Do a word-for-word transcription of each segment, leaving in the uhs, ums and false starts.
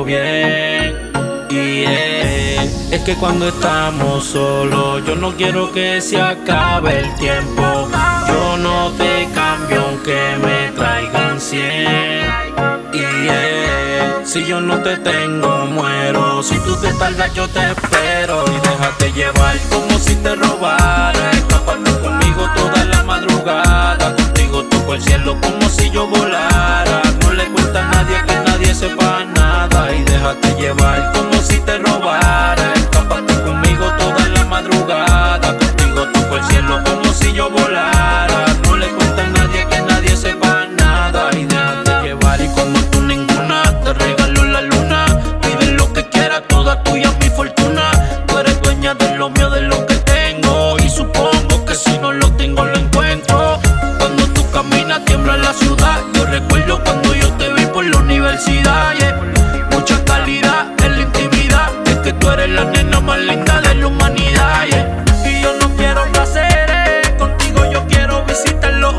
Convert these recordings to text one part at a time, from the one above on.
bien. Y es, es que cuando estamos solos, yo no quiero que se acabe el tiempo. Yo no te cambio aunque me traigan cien. Y es, si yo no te tengo, muero. Si tú te tardas, yo te espero. Y déjate llevar como si te robara. Escápate conmigo toda la madrugada. Contigo toco el cielo como si yo volara. No le cuenta a nadie que nadie sepa nada. Y déjate llevar como si te robara. Escápate conmigo toda la madrugada. Contigo toco el cielo como si yo volara. No le cuenta a nadie que nadie sepa nada. Y déjate llevar. Y como tú ninguna, te regalo la luna. Pide lo que quieras, toda tuya mi fortuna. Tú eres dueña de lo mío, de lo que tengo. Y supongo que si no lo tengo, lo encuentro. Cuando tú caminas, tiembla la ciudad. Yo recuerdo cuando yo te vi por la universidad, yeah. Mucha calidad en la intimidad. Es que tú eres la nena más linda de la humanidad, yeah. Y yo no quiero placeres, contigo yo quiero visitar los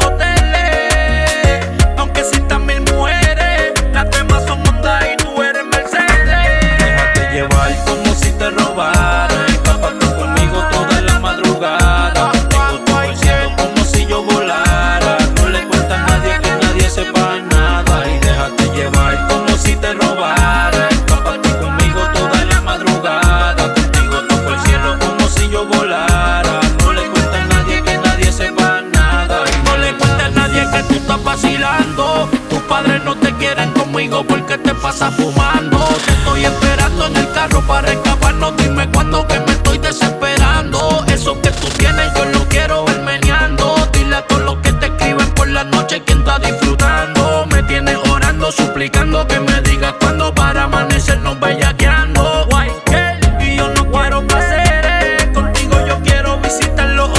hoteles. Aunque existan mil mujeres, las demás son Honda y tú eres Mercedes. Déjate llevar como si te robara. Escápate conmigo toda la madrugada. Contigo toco el cielo como si yo volara. No le cuenta a nadie que nadie sepa nada. Y déjate llevar como si te robara. Escápate conmigo toda la madrugada. Contigo toco el cielo como si yo volara. No le cuenta a nadie que nadie sepa nada. Y no le cuenta a nadie que tú estás vacilando. Tus padres no te quieren conmigo porque te pasas fumando. Te estoy esperando en el carro para escaparnos. Dime cuándo que me estoy desesperando. Eso que tú tienes yo lo quiero ver meneando. Dile a todos los que te escriben por la noche quién está disfrutando. Me tienes orando, suplicando que me digas cuándo para amanecernos bellaqueando. Guay, y yo no quiero placeres, contigo yo quiero visitar los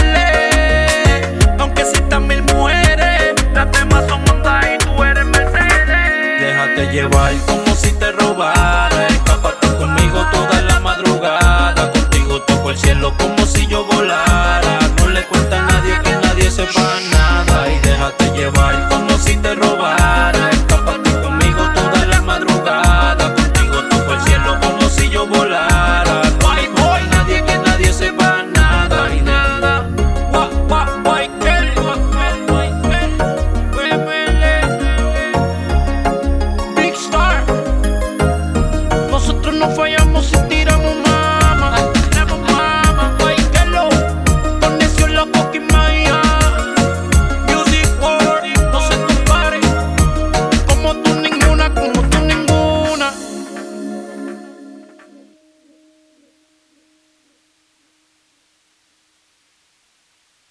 hoteles. Aunque existan mil mujeres, las demás son Honda y tú eres Mercedes. Déjate llevar como si te robara. Escápate conmigo toda la madrugada. Contigo toco el cielo como si yo volara. No le cuenta a nadie que nadie sepa nada. Y déjate llevar como si te robara. Escápate conmigo toda la madrugada. Contigo toco el cielo como si yo volara. No hay boy, nadie que nadie sepa nada. Y nada. Gua, gua, guay, que, gua, gua, guay, que, huémele. Big Star. Nosotros no fallamos sin ti.